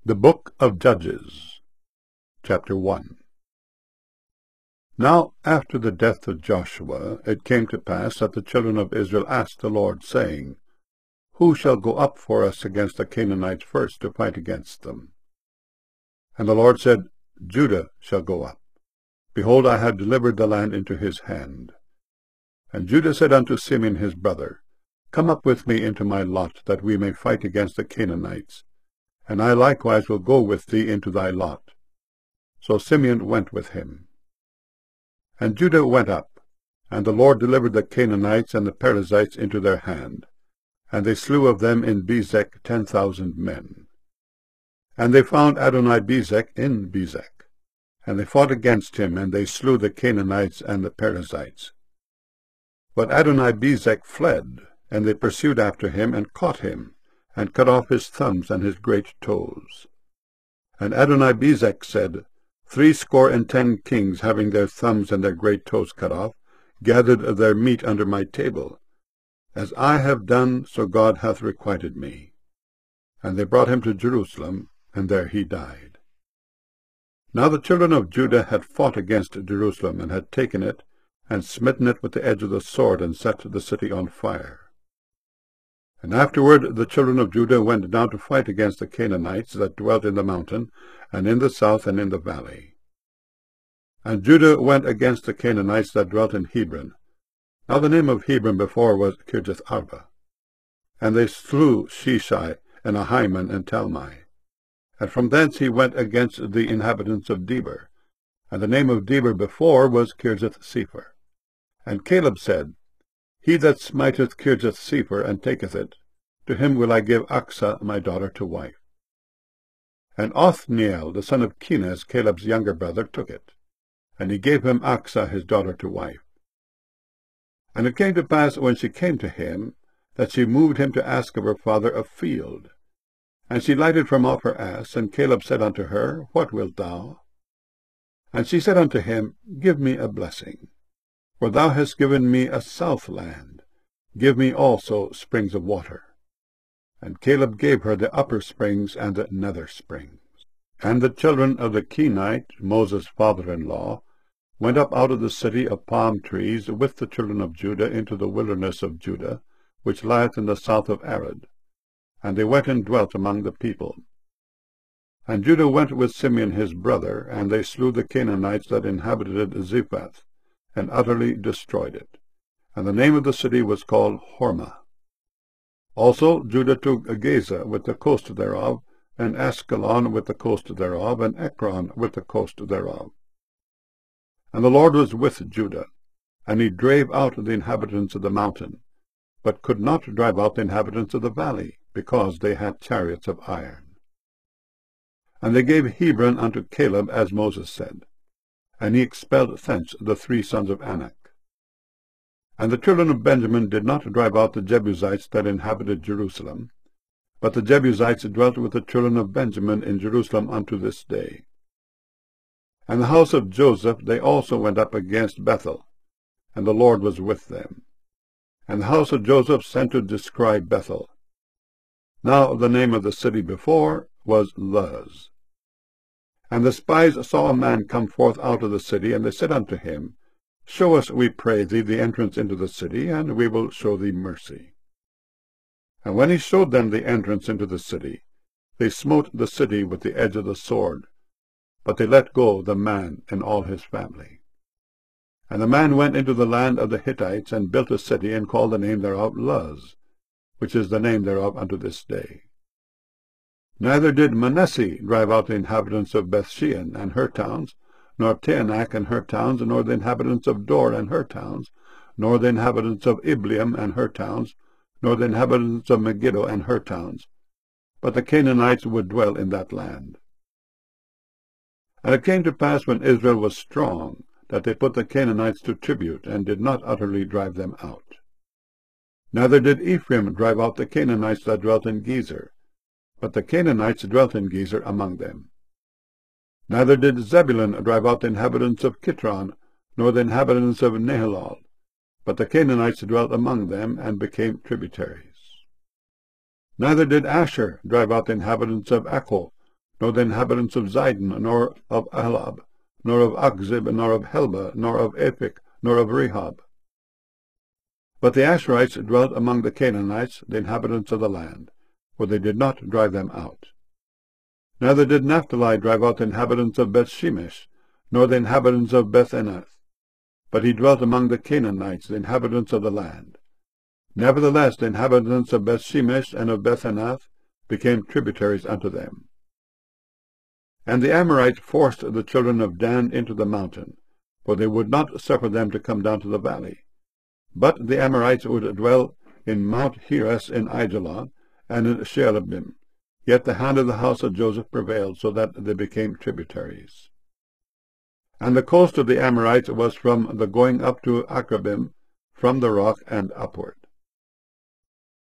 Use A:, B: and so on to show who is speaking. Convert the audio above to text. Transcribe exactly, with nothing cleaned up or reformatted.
A: The Book of Judges, Chapter one. Now after the death of Joshua, it came to pass that the children of Israel asked the Lord, saying, Who shall go up for us against the Canaanites first to fight against them? And the Lord said, Judah shall go up. Behold, I have delivered the land into his hand. And Judah said unto Simeon his brother, Come up with me into my lot, that we may fight against the Canaanites. And I likewise will go with thee into thy lot. So Simeon went with him. And Judah went up, and the Lord delivered the Canaanites and the Perizzites into their hand, and they slew of them in Bezek ten thousand men. And they found Adonibezek in Bezek, and they fought against him, and they slew the Canaanites and the Perizzites. But Adonibezek fled, and they pursued after him, and caught him, and cut off his thumbs and his great toes. And Adonibezek said, Threescore and ten kings, having their thumbs and their great toes cut off, gathered their meat under my table. As I have done, so God hath requited me. And they brought him to Jerusalem, and there he died. Now the children of Judah had fought against Jerusalem, and had taken it, and smitten it with the edge of the sword, and set the city on fire. And afterward the children of Judah went down to fight against the Canaanites that dwelt in the mountain, and in the south, and in the valley. And Judah went against the Canaanites that dwelt in Hebron. Now the name of Hebron before was Kirjath-arba. And they slew Sheshai, and Ahiman, and Talmai. And from thence he went against the inhabitants of Debir. And the name of Debir before was Kirjath-sepher. And Caleb said, He that smiteth Kirjath-sepher, and taketh it, to him will I give Achsah my daughter to wife. And Othniel, the son of Kenaz, Caleb's younger brother, took it, and he gave him Achsah his daughter to wife. And it came to pass, when she came to him, that she moved him to ask of her father a field. And she lighted from off her ass, and Caleb said unto her, What wilt thou? And she said unto him, Give me a blessing. For thou hast given me a south land, give me also springs of water. And Caleb gave her the upper springs and the nether springs. And the children of the Kenite, Moses' father-in-law, went up out of the city of palm trees with the children of Judah into the wilderness of Judah, which lieth in the south of Arad. And they went and dwelt among the people. And Judah went with Simeon his brother, and they slew the Canaanites that inhabited Zephath, and utterly destroyed it. And the name of the city was called Hormah. Also Judah took Gaza with the coast thereof, and Askelon with the coast thereof, and Ekron with the coast thereof. And the Lord was with Judah, and he drave out the inhabitants of the mountain, but could not drive out the inhabitants of the valley, because they had chariots of iron. And they gave Hebron unto Caleb, as Moses said, and he expelled thence the three sons of Anak. And the children of Benjamin did not drive out the Jebusites that inhabited Jerusalem, but the Jebusites dwelt with the children of Benjamin in Jerusalem unto this day. And the house of Joseph they also went up against Bethel, and the Lord was with them. And the house of Joseph sent to describe Bethel. Now the name of the city before was Luz. And the spies saw a man come forth out of the city, and they said unto him, Show us, we pray thee, the entrance into the city, and we will show thee mercy. And when he showed them the entrance into the city, they smote the city with the edge of the sword, but they let go the man and all his family. And the man went into the land of the Hittites, and built a city, and called the name thereof Luz, which is the name thereof unto this day. Neither did Manasseh drive out the inhabitants of Bethshean and her towns, nor Taanach and her towns, nor the inhabitants of Dor and her towns, nor the inhabitants of Ibleam and her towns, nor the inhabitants of Megiddo and her towns. But the Canaanites would dwell in that land. And it came to pass, when Israel was strong, that they put the Canaanites to tribute, and did not utterly drive them out. Neither did Ephraim drive out the Canaanites that dwelt in Gezer, but the Canaanites dwelt in Gezer among them. Neither did Zebulun drive out the inhabitants of Kitron, nor the inhabitants of Nahalol, but the Canaanites dwelt among them, and became tributaries. Neither did Asher drive out the inhabitants of Accho, nor the inhabitants of Zidon, nor of Ahlab, nor of Achzib, nor of Helba, nor of Aphik, nor of Rehob. But the Asherites dwelt among the Canaanites, the inhabitants of the land, for they did not drive them out. Neither did Naphtali drive out the inhabitants of Bethshemesh, nor the inhabitants of Bethanath, but he dwelt among the Canaanites, the inhabitants of the land. Nevertheless the inhabitants of Bethshemesh and of Bethanath became tributaries unto them. And the Amorites forced the children of Dan into the mountain, for they would not suffer them to come down to the valley. But the Amorites would dwell in Mount Heres in Aijalon, and in Shealabim. Yet the hand of the house of Joseph prevailed, so that they became tributaries. And the coast of the Amorites was from the going up to Akrabim, from the rock and upward.